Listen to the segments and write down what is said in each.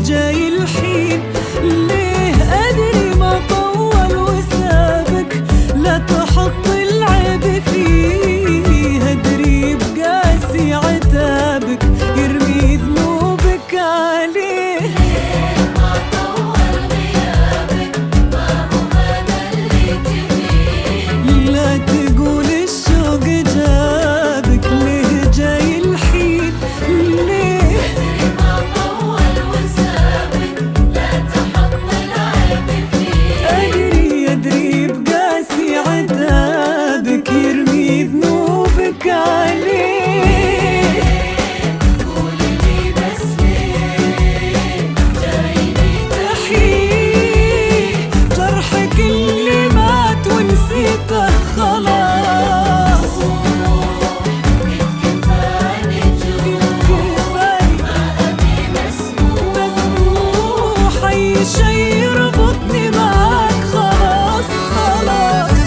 جاي الحين ليه أدري ما طول وسابك لا تحط العيب فيه أدري بقاسي عتابك يرمي ذنوبك عليه ما طول غيابك ما هو هذا اللي تبيه لا تقول الشوق جابك ليه جاي الحين ليه ما طول وسابك لا تحط العيب فيه أدري بقاسي عتابك يرمي ذنوبك عليه قولي لي بس ليه جايني تحيي جرحك اللي مات ونسيته خلاص كفاني جروح كفاية ما أبي مسموح مسموح أي شي يربطني معاك خلاص خلاص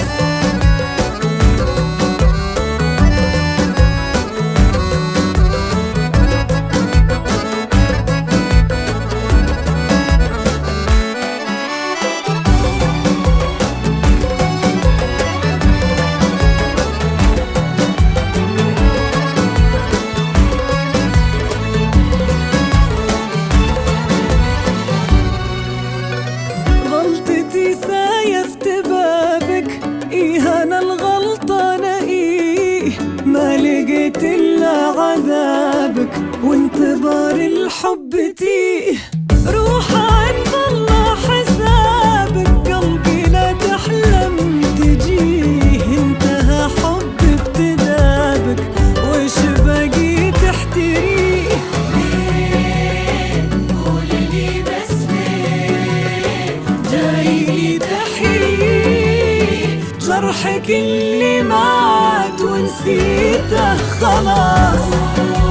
غلطتي سايفت بابك إيه أنا الغلطانة إيه ما لقيت إلا عذابك وانتظار الحب تيه روح عند الله حسابك قلبي لا تحلم تجيه انتهى حب ابتدابك وش باقي تحتريه قولي لي بس ليه جايلي تحيي جرحك اللي مات ونسيته خلاص